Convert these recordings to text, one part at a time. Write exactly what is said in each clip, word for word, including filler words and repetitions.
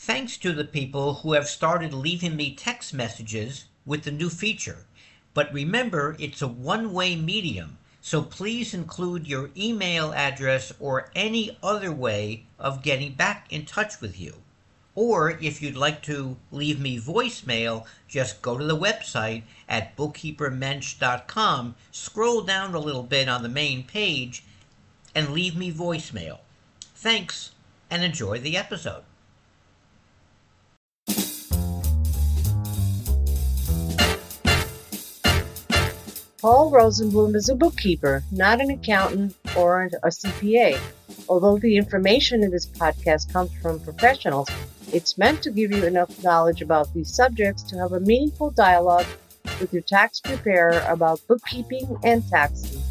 Thanks to the people who have started leaving me text messages with the new feature. But remember, it's a one-way medium, so please include your email address or any other way of getting back in touch with you. Or if you'd like to leave me voicemail, just go to the website at bookkeeper mensch dot com, scroll down a little bit on the main page, and leave me voicemail. Thanks, and enjoy the episode. Paul Rosenblum is a bookkeeper, not an accountant or a C P A. Although the information in this podcast comes from professionals, it's meant to give you enough knowledge about these subjects to have a meaningful dialogue with your tax preparer about bookkeeping and taxes.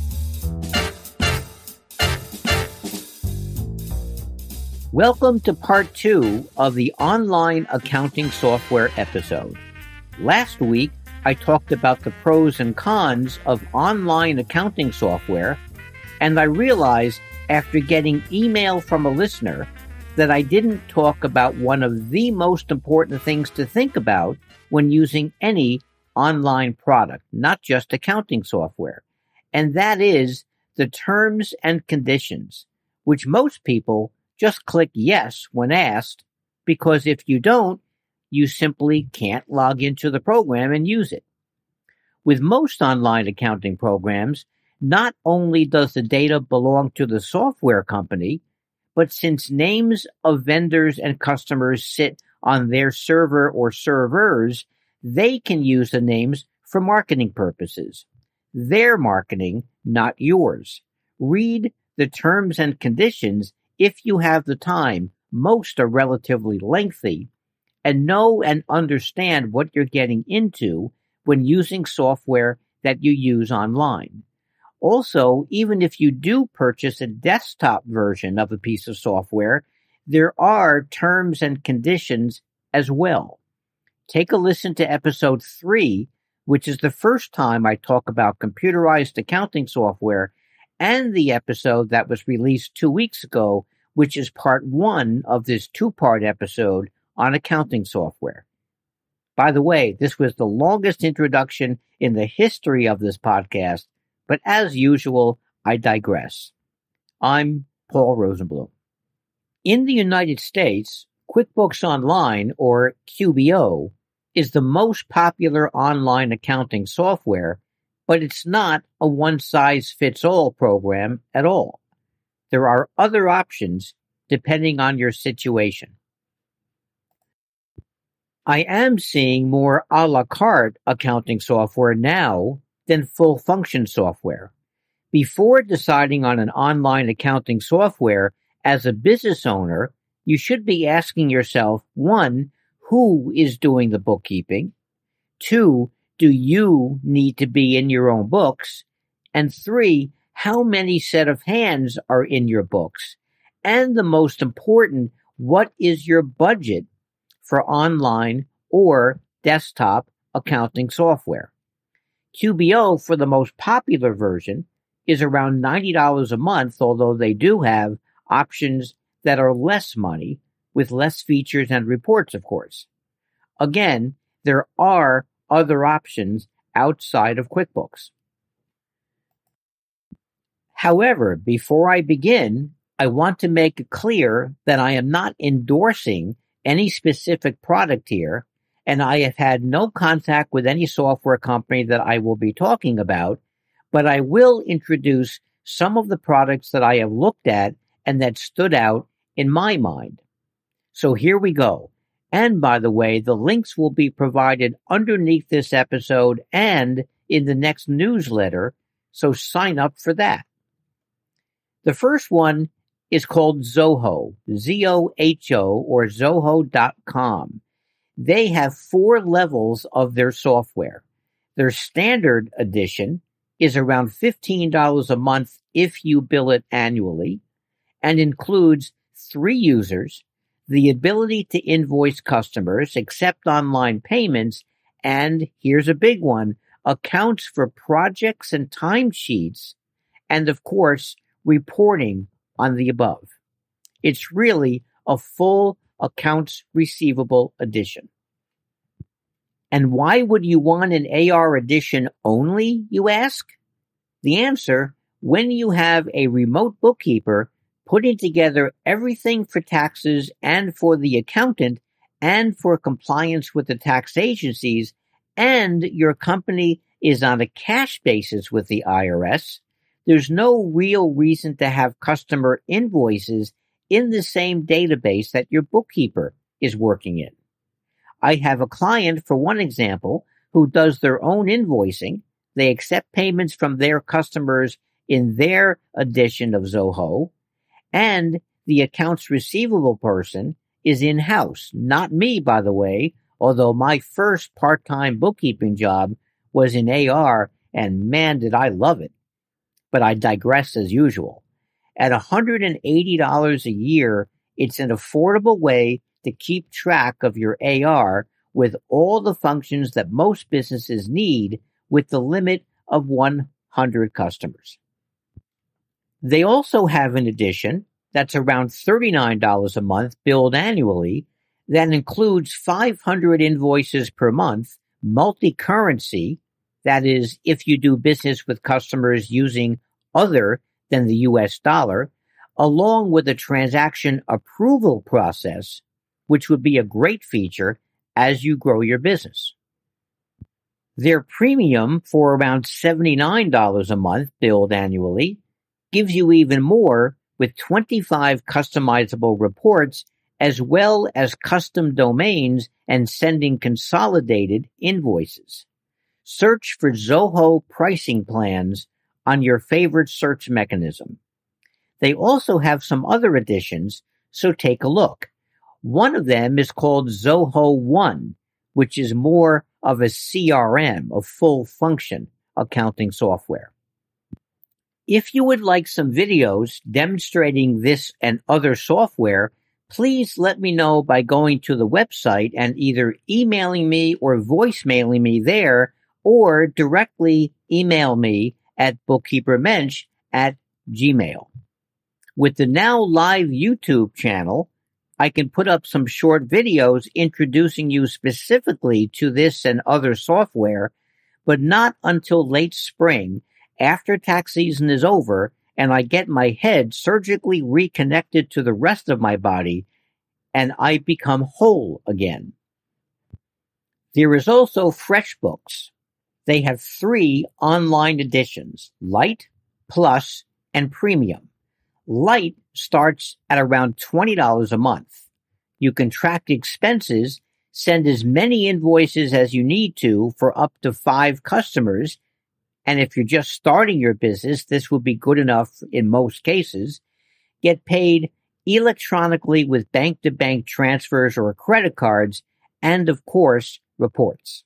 Welcome to part two of the online accounting software episode. Last week, I talked about the pros and cons of online accounting software, and I realized after getting email from a listener that I didn't talk about one of the most important things to think about when using any online product, not just accounting software, and that is the terms and conditions, which most people just click yes when asked, because if you don't, you simply can't log into the program and use it. With most online accounting programs, not only does the data belong to the software company, but since names of vendors and customers sit on their server or servers, they can use the names for marketing purposes. Their marketing, not yours. Read the terms and conditions if you have the time. Most are relatively lengthy, and know and understand what you're getting into when using software that you use online. Also, even if you do purchase a desktop version of a piece of software, there are terms and conditions as well. Take a listen to episode three, which is the first time I talk about computerized accounting software, and the episode that was released two weeks ago, which is part one of this two-part episode on accounting software. By the way, this was the longest introduction in the history of this podcast, but as usual, I digress. I'm Paul Rosenblum. In the United States, QuickBooks Online, or Q B O, is the most popular online accounting software, but it's not a one-size-fits-all program at all. There are other options depending on your situation. I am seeing more a la carte accounting software now than full function software. Before deciding on an online accounting software as a business owner, you should be asking yourself, one, who is doing the bookkeeping? Two, do you need to be in your own books? And three, how many set of hands are in your books? And the most important, what is your budget for online or desktop accounting software? Q B O, for the most popular version, is around ninety dollars a month, although they do have options that are less money, with less features and reports, of course. Again, there are other options outside of QuickBooks. However, before I begin, I want to make it clear that I am not endorsing any specific product here, and I have had no contact with any software company that I will be talking about, but I will introduce some of the products that I have looked at and that stood out in my mind. So here we go. And by the way, the links will be provided underneath this episode and in the next newsletter, so sign up for that. The first one is called Zoho, Z O H O, or zoho dot com. They have four levels of their software. Their standard edition is around fifteen dollars a month if you bill it annually, and includes three users, the ability to invoice customers, accept online payments, and here's a big one, accounts for projects and timesheets, and of course, reporting on the above. It's really a full Accounts Receivable Edition. And why would you want an A R edition only, you ask? The answer, when you have a remote bookkeeper putting together everything for taxes and for the accountant and for compliance with the tax agencies, and your company is on a cash basis with the I R S, there's no real reason to have customer invoices in the same database that your bookkeeper is working in. I have a client, for one example, who does their own invoicing. They accept payments from their customers in their edition of Zoho, and the accounts receivable person is in-house. Not me, by the way, although my first part-time bookkeeping job was in A R, and man, did I love it. But I digress as usual. At one hundred eighty dollars a year, it's an affordable way to keep track of your A R with all the functions that most businesses need with the limit of one hundred customers. They also have an edition that's around thirty-nine dollars a month billed annually that includes five hundred invoices per month, multi-currency, that is, if you do business with customers using other than the U S dollar, along with a transaction approval process, which would be a great feature as you grow your business. Their premium for around seventy-nine dollars a month billed annually gives you even more with twenty-five customizable reports as well as custom domains and sending consolidated invoices. Search for Zoho pricing plans on your favorite search mechanism. They also have some other additions, so take a look. One of them is called Zoho One, which is more of a C R M, a full function accounting software. If you would like some videos demonstrating this and other software, please let me know by going to the website and either emailing me or voicemailing me there, or directly email me at bookkeepermensch at gmail. With the now live YouTube channel, I can put up some short videos introducing you specifically to this and other software, but not until late spring, after tax season is over and I get my head surgically reconnected to the rest of my body and I become whole again. There is also FreshBooks. They have three online editions, Lite, Plus, and Premium. Lite starts at around twenty dollars a month. You can track expenses, send as many invoices as you need to for up to five customers, and if you're just starting your business, this will be good enough in most cases. Get paid electronically with bank-to-bank transfers or credit cards, and of course, reports.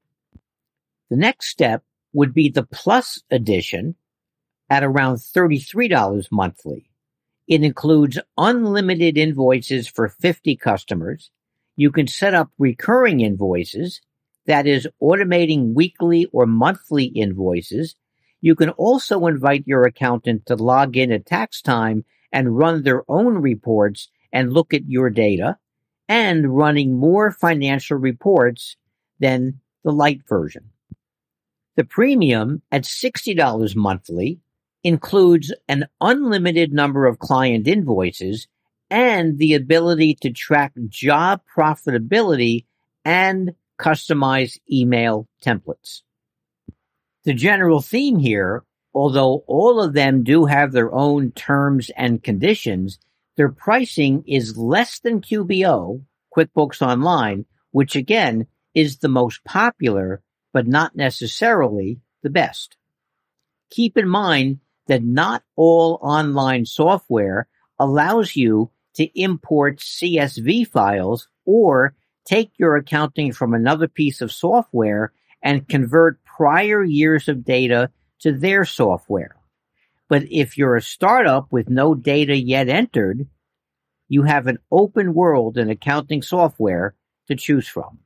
The next step would be the Plus edition at around thirty-three dollars monthly. It includes unlimited invoices for fifty customers. You can set up recurring invoices, that is, automating weekly or monthly invoices. You can also invite your accountant to log in at tax time and run their own reports and look at your data, and running more financial reports than the Lite version. The Premium at sixty dollars monthly includes an unlimited number of client invoices and the ability to track job profitability and customize email templates. The general theme here, although all of them do have their own terms and conditions, their pricing is less than Q B O, QuickBooks Online, which again is the most popular, but not necessarily the best. Keep in mind that not all online software allows you to import C S V files or take your accounting from another piece of software and convert prior years of data to their software. But if you're a startup with no data yet entered, you have an open world in accounting software to choose from.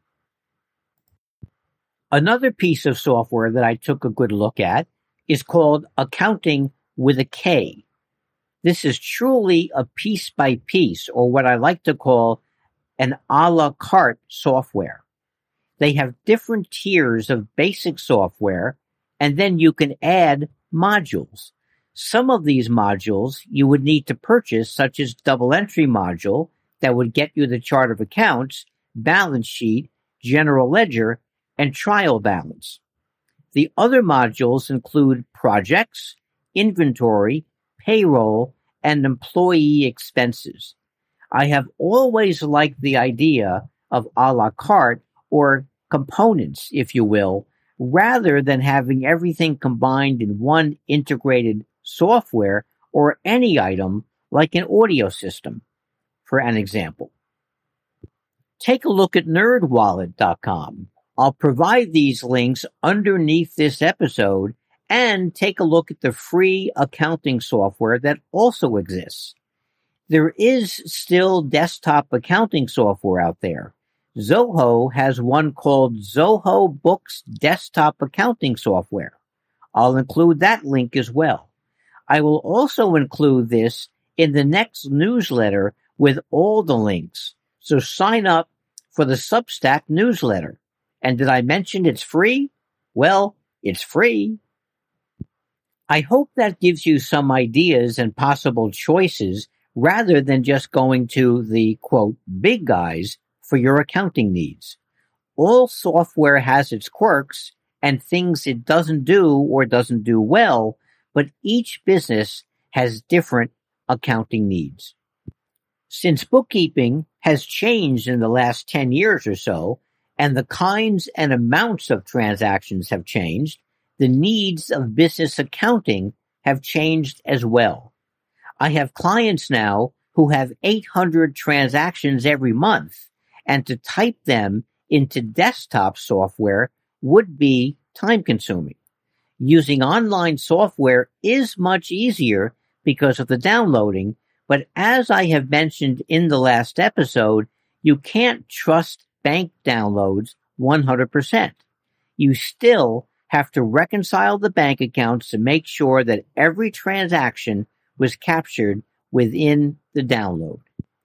Another piece of software that I took a good look at is called Accounting with a K. This is truly a piece by piece, or what I like to call and a la carte software. They have different tiers of basic software, and then you can add modules. Some of these modules you would need to purchase, such as double entry module that would get you the chart of accounts, balance sheet, general ledger, and trial balance. The other modules include projects, inventory, payroll, and employee expenses. I have always liked the idea of a la carte, or components, if you will, rather than having everything combined in one integrated software or any item like an audio system, for an example. Take a look at nerd wallet dot com. I'll provide these links underneath this episode, and take a look at the free accounting software that also exists. There is still desktop accounting software out there. Zoho has one called Zoho Books Desktop Accounting Software. I'll include that link as well. I will also include this in the next newsletter with all the links, so sign up for the Substack newsletter. And did I mention it's free? Well, it's free. I hope that gives you some ideas and possible choices rather than just going to the, quote, big guys for your accounting needs. All software has its quirks and things it doesn't do or doesn't do well, but each business has different accounting needs. Since bookkeeping has changed in the last ten years or so, and the kinds and amounts of transactions have changed, the needs of business accounting have changed as well. I have clients now who have eight hundred transactions every month, and to type them into desktop software would be time-consuming. Using online software is much easier because of the downloading, but as I have mentioned in the last episode, you can't trust bank downloads one hundred percent. You still have to reconcile the bank accounts to make sure that every transaction was captured within the download.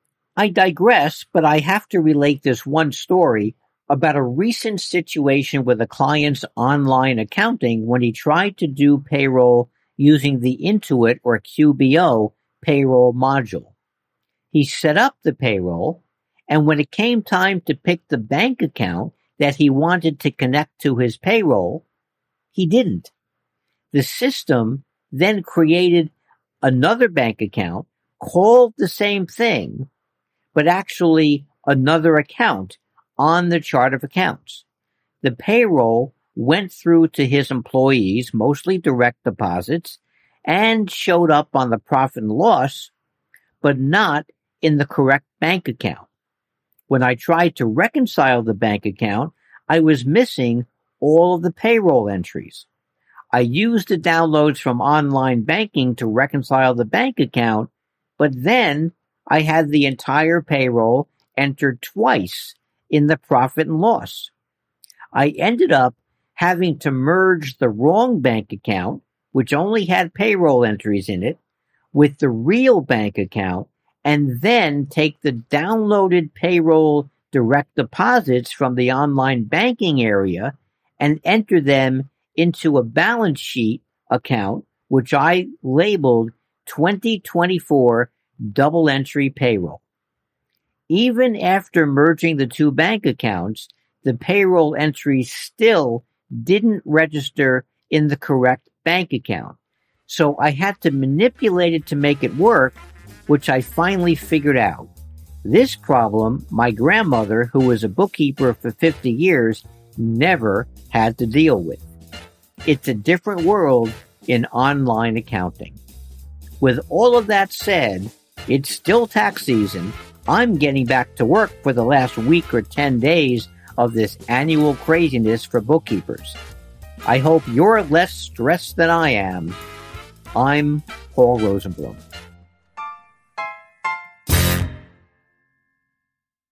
I digress, but I have to relate this one story about a recent situation with a client's online accounting when he tried to do payroll using the Intuit or Q B O payroll module. He set up the payroll, and when it came time to pick the bank account that he wanted to connect to his payroll, he didn't. The system then created another bank account called the same thing, but actually another account on the chart of accounts. The payroll went through to his employees, mostly direct deposits, and showed up on the profit and loss, but not in the correct bank account. When I tried to reconcile the bank account, I was missing all of the payroll entries. I used the downloads from online banking to reconcile the bank account, but then I had the entire payroll entered twice in the profit and loss. I ended up having to merge the wrong bank account, which only had payroll entries in it, with the real bank account, and then take the downloaded payroll direct deposits from the online banking area and enter them into a balance sheet account, which I labeled twenty twenty-four double entry payroll. Even after merging the two bank accounts, the payroll entries still didn't register in the correct bank account. So I had to manipulate it to make it work, which I finally figured out. This problem, my grandmother, who was a bookkeeper for fifty years, never had to deal with. It's a different world in online accounting. With all of that said, it's still tax season. I'm getting back to work for the last week or ten days of this annual craziness for bookkeepers. I hope you're less stressed than I am. I'm Paul Rosenblum.